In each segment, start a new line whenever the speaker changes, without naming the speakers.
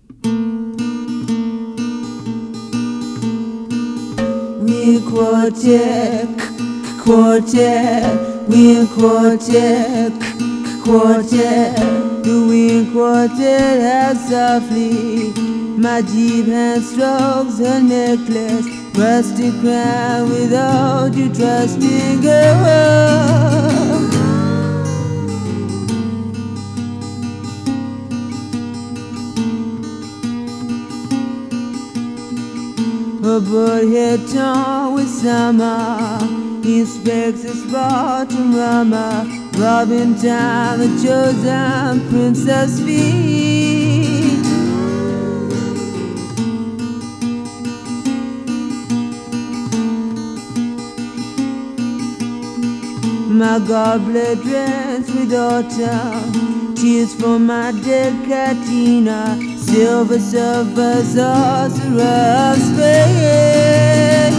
We in quartet, quartet. We in quartet, quartet. The wind quartet has softly. My deep hand strokes her necklace, rusty crown without you trusting girl. Her bird head torn with summer, inspects the spot to Rama, robbing time the chosen princess feet. My goblet drenched with autumn, tears for my dead Katina, silver surfer sorcerer of Spain.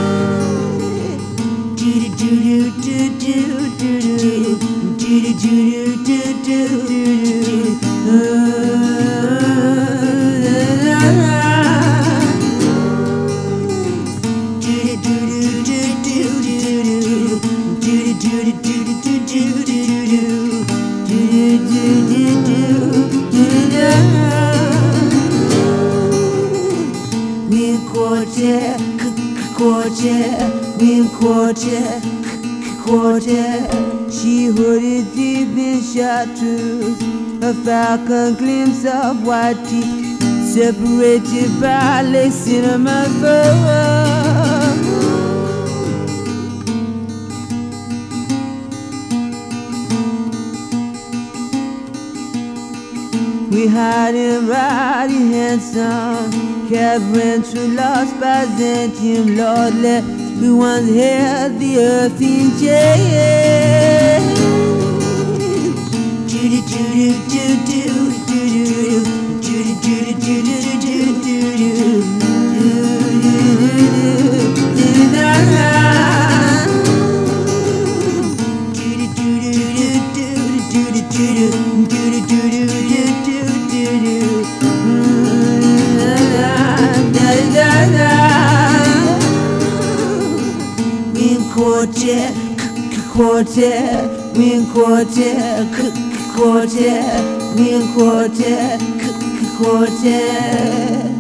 We in quartet, quartet. We in quartet, quartet. She hooded deep in chartreuse, a falcon glimpse of white teeth, separated by lace cinnamon fur. We hiding riding handsome, cavern through lost Byzantium, lordly. We once held the earth in chains. Quartet, quartet. We in quartet, quartet. We in quartet, quartet.